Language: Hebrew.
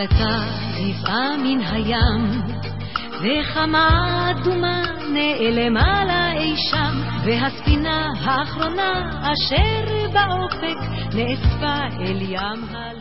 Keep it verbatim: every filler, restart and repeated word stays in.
עלתה רבעה מן הים, וחמה אדומה נעלמה לה אי שם, והספינה האחרונה אשר באופק נאספה אל ים הים.